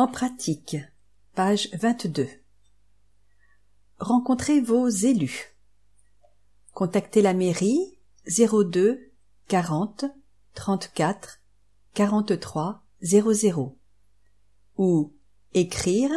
En pratique, page 22. Rencontrez vos élus. Contactez la mairie 02 40 34 43 00 ou écrire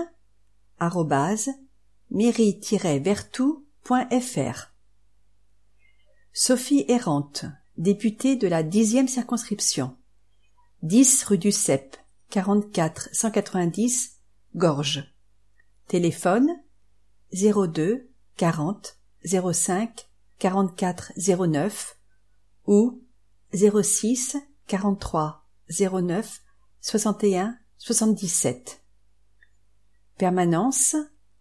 @mairie-vertou.fr. Sophie Errante, députée de la 10e circonscription, 10 rue du Cep, 44 190, Gorges. Téléphone 02 40 05 44 09 ou 06 43 09 61 77. Permanence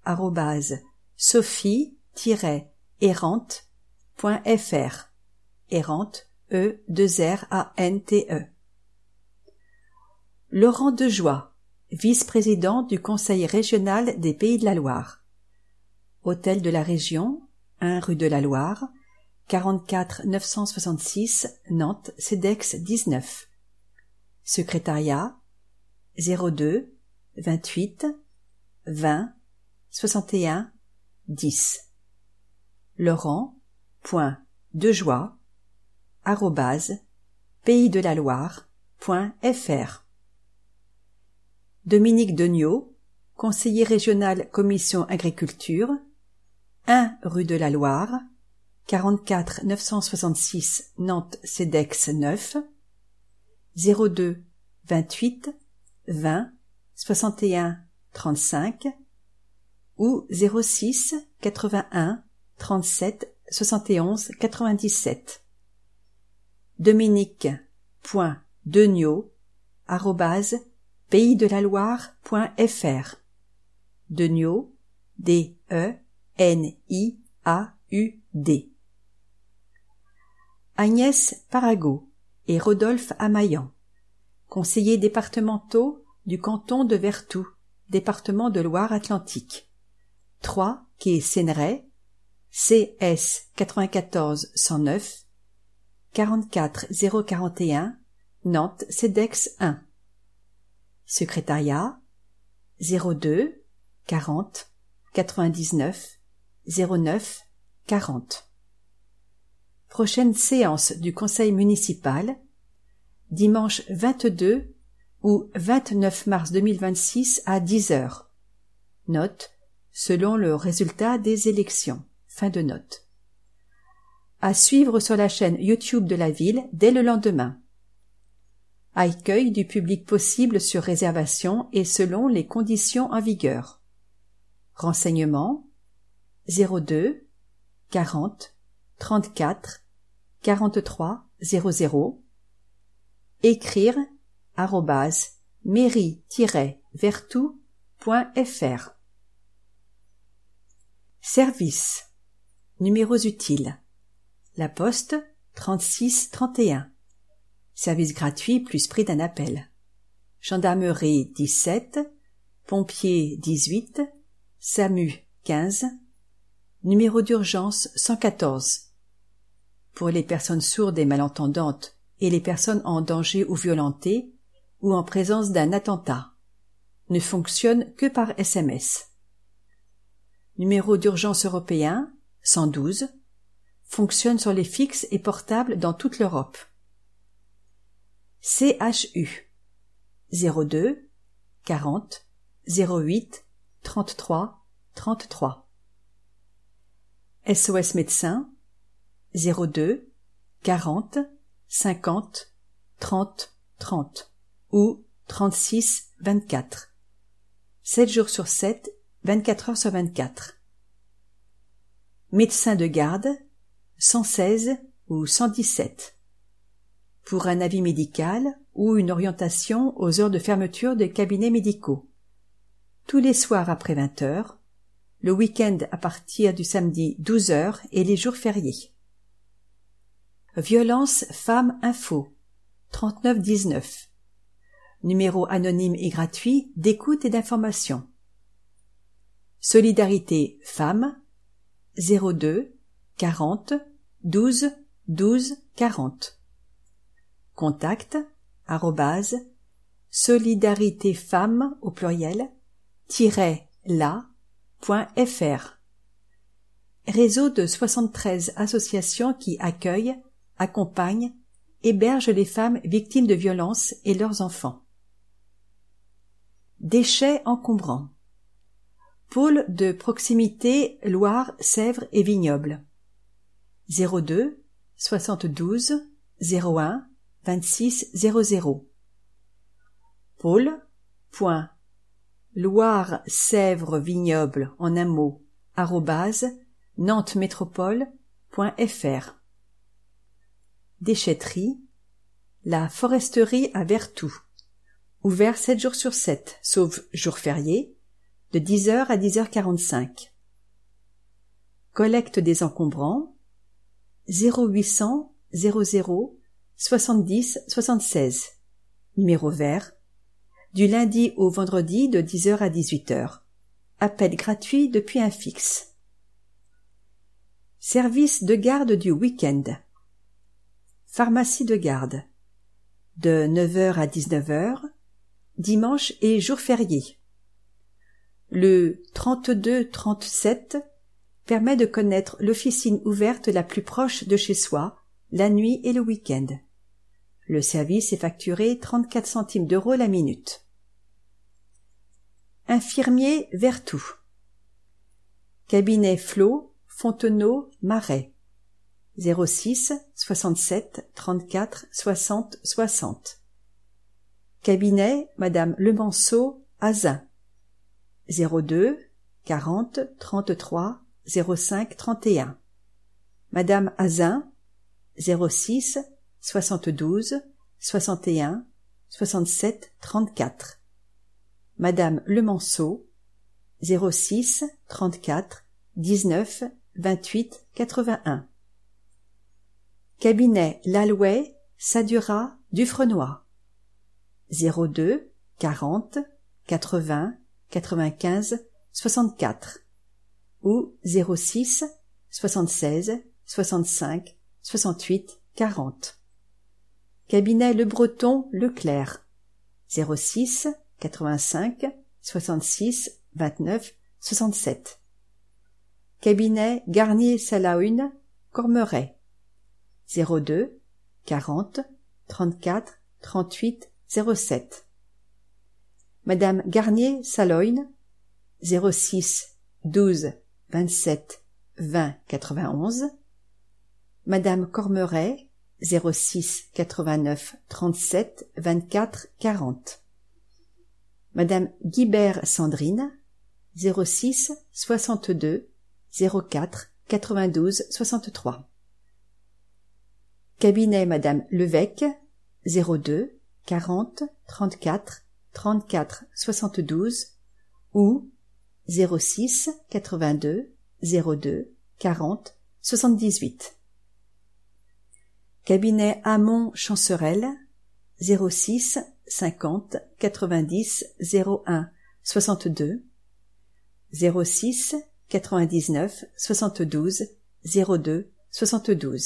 @sophie-errante.fr. Errante, E2RANTE. Laurent Dejoie, vice-président du Conseil régional des Pays de la Loire. Hôtel de la Région, 1 rue de la Loire, 44 966 Nantes, CEDEX 19. Secrétariat 02 28 20 61 10. laurent.dejoie@paysdelaloire.fr. Dominique Degnaud, conseiller régional commission agriculture, 1 rue de la Loire, 44 966 Nantes CEDEX 9, 02 28 20 61 35 ou 06 81 37 71 97. Dominique.Degnaud@paysdelaloire.fr. Degnaud, DENIAUD. Agnès Parago et Rodolphe Amaillan, conseillers départementaux du canton de Vertou, département de Loire-Atlantique. 3 quai Sénéray, CS 94 109, 44 041, Nantes CEDEX 1. Secrétariat 02 40 99 09 40. Prochaine séance du conseil municipal, dimanche 22 ou 29 mars 2026 à 10h. Note, selon le résultat des élections. Fin de note. À suivre sur la chaîne YouTube de la ville dès le lendemain. Accueil du public possible sur réservation et selon les conditions en vigueur. Renseignements 02 40 34 43 00. Écrire @mairie-vertou.fr. Service. Numéros utiles. La Poste 36 31. Service gratuit plus prix d'un appel. Gendarmerie 17, pompiers 18, SAMU 15, numéro d'urgence 114. Pour les personnes sourdes et malentendantes et les personnes en danger ou violentées ou en présence d'un attentat. Ne fonctionne que par SMS. Numéro d'urgence européen 112. Fonctionne sur les fixes et portables dans toute l'Europe. CHU 02 40 08 33 33. SOS médecin 02 40 50 30 30 ou 36 24. 7 jours sur 7, 24 heures sur 24. Médecin de garde 116 ou 117. Pour un avis médical ou une orientation aux heures de fermeture des cabinets médicaux. Tous les soirs après 20h, le week-end à partir du samedi 12h et les jours fériés. Violence Femmes Info 39 19. Numéro anonyme et gratuit d'écoute et d'information. Solidarité Femmes 02 40 12 12 40. Contact solidaritéfemmes au pluriel -la.fr. Réseau de 73 associations qui accueillent, accompagnent, hébergent les femmes victimes de violences et leurs enfants. Déchets encombrants. Pôle de proximité Loire, Sèvres et Vignoble. 02 72 01 26 00. Pôle.Loire-Sèvres-Vignoble en un mot @nantesmétropole.fr. Déchetterie. La foresterie à Vertou. Ouvert 7 jours sur 7, sauf jours fériés, de 10h à 10h45. Collecte des encombrants. 0800 00 70 76. Numéro vert. Du lundi au vendredi de 10h à 18h. Appel gratuit depuis un fixe. Service de garde du week-end. Pharmacie de garde. De 9h à 19h, dimanche et jour férié. Le 32-37 permet de connaître l'officine ouverte la plus proche de chez soi, la nuit et le week-end. Le service est facturé 34 centimes d'euros la minute. Infirmier Vertou. Cabinet Flo, Fontenot, Marais. 06 67 34 60 60. Cabinet Madame Lemanceau, Azin. 02 40 33 05 31. Madame Azin, 06 72 61 67 34. Madame Lemanceau, 06 34 19 28 81. Cabinet Lalouet, Sadura, Dufrenois. 02 40 80 95 64 ou 06 76 65 68 40. Cabinet Le Breton Leclerc. 06 85 66 29 67. Cabinet Garnier Salaune, Cormeret. 02 40 34 38 07. Madame Garnier Saloine, 06 12 27 20 91. Madame Cormeret, 06 89 37 24 40. Madame Guibert Sandrine, 06 62 04 92 63. Cabinet Madame Levesque, 02 40 34 34 72 ou 06 82 02 40 78. Cabinet Hamon Chancerelle, 06 50 90 01 62 06 99 72 02 72.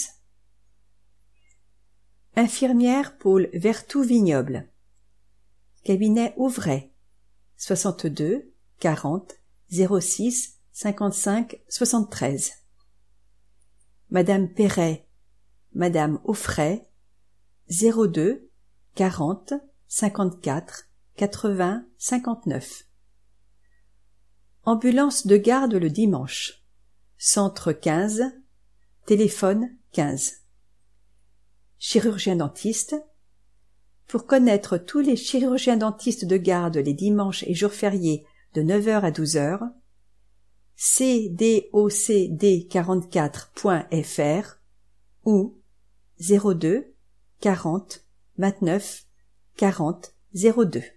Infirmière Pôle Vertou Vignoble. Cabinet Ouvray, 62 40 06 55 73. Madame Perret, Madame Offray, 02 40 54 80 59. Ambulance de garde le dimanche. Centre 15, téléphone 15. Chirurgien dentiste. Pour connaître tous les chirurgiens dentistes de garde les dimanches et jours fériés de 9h à 12h, cdocd44.fr ou 02 40 29 40 02.